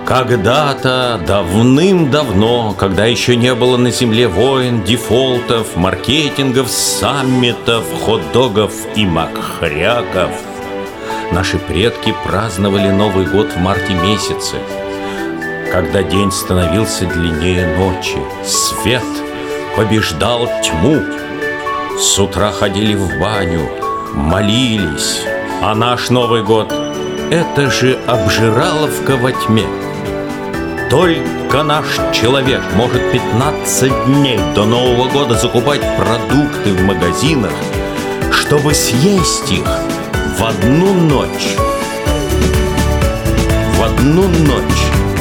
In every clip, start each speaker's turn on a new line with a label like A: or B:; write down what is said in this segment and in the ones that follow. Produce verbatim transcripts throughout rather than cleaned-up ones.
A: Когда-то, давным-давно, когда еще не было на земле войн, дефолтов, маркетингов, саммитов, хот-догов и макхряков, наши предки праздновали Новый год в марте месяце, когда день становился длиннее ночи, свет побеждал тьму. С утра ходили в баню, молились, а наш Новый год — это же обжираловка во тьме. Только наш человек может пятнадцать дней до Нового года закупать продукты в магазинах, чтобы съесть их в одну ночь. В одну ночь.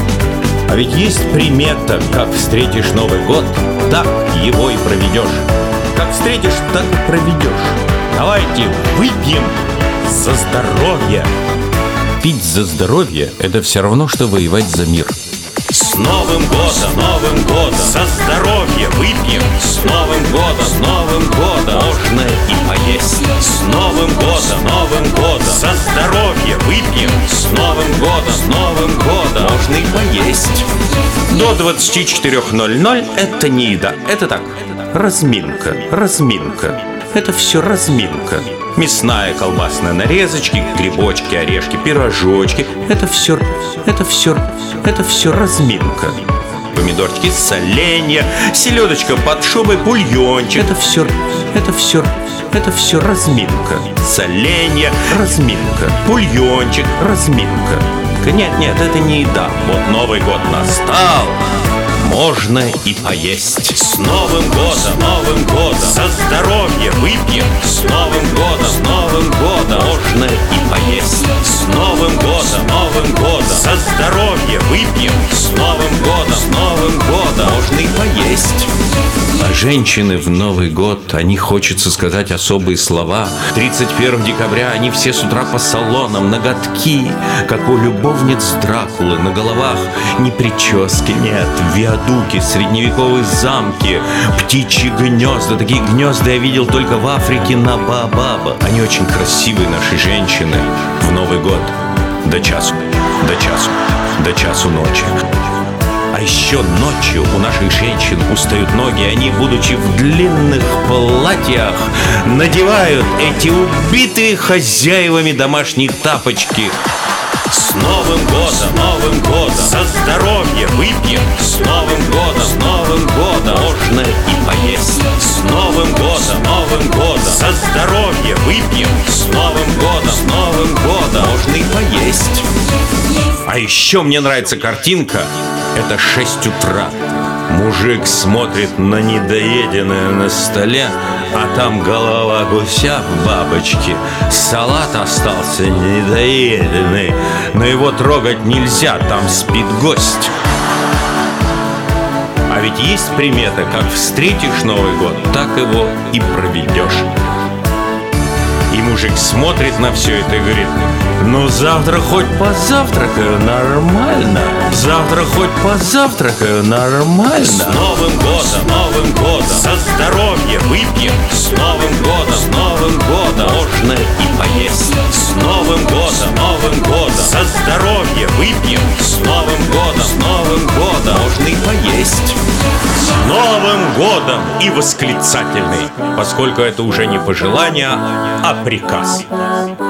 A: А ведь есть примета: как встретишь Новый год, так его и проведешь. Как встретишь, так и проведешь. Давайте выпьем за здоровье. Пить за здоровье — это все равно, что воевать за мир. С Новым годом, с Новым годом, за здоровье выпьем. С Новым годом, с Новым годом, можно и поесть. С Новым годом, с Новым годом, за здоровье выпьем. С Новым годом, с Новым годом, можно и поесть. До двадцати четырёх ноль-ноль это не еда, это так, разминка, разминка. Это все разминка. Мясная, колбасная нарезочки, грибочки, орешки, пирожочки. Это все, это все, это все разминка. Помидорчики, соленья, селедочка под шубой, бульончик. Это все, это все, это все разминка. Соленья, разминка, бульончик, разминка. Нет, нет, это не еда. Вот Новый год настал, можно и поесть. С Новым годом, Новым годом, за здоровье выпьем. С Новым годом, с Новым годом, можно и поесть. С Новым годом, Новым годом, за здоровье выпьем. С Новым годом, с Новым годом, можно и поесть. А женщины в Новый год, они, хочется сказать особые слова. тридцать первого декабря они все с утра по салонам, ноготки, как у любовниц Дракулы. На головах ни прически нет, виадуки, средневековые замки, птичьи гнезда. Такие гнезда я видел только в Африке на Баобаба. Они очень красивые, наши женщины, в Новый год. До часу, до часу, до часу ночи. А еще ночью у наших женщин устают ноги. Они, будучи в длинных платьях, надевают эти убитые хозяевами домашние тапочки. С Новым годом, Новым годом, за здоровье выпьем. С Новым годом, с Новым годом, можно и поесть. С Новым годом, Новым годом, за здоровье выпьем. С Новым годом, с Новым годом, можно и поесть. А еще мне нравится картинка. Это шесть утра. Мужик смотрит на недоеденное на столе, а там голова гуся в бабочке. Салат остался недоеденный, но его трогать нельзя, там спит гость. А ведь есть примета: как встретишь Новый год, так его и проведешь. И мужик смотрит на все это и говорит: ну завтра хоть позавтракаю, нормально. Завтра хоть позавтракаю, нормально. С Новым годом, Новым годом, за здоровье выпьем. С Новым годом, с Новым годом, можно и поесть. С Новым годом, Новым годом, за здоровье выпьем. С Новым годом, с Новым годом, можно и поесть. С Новым годом и восклицательный, поскольку это уже не пожелание, а приказ.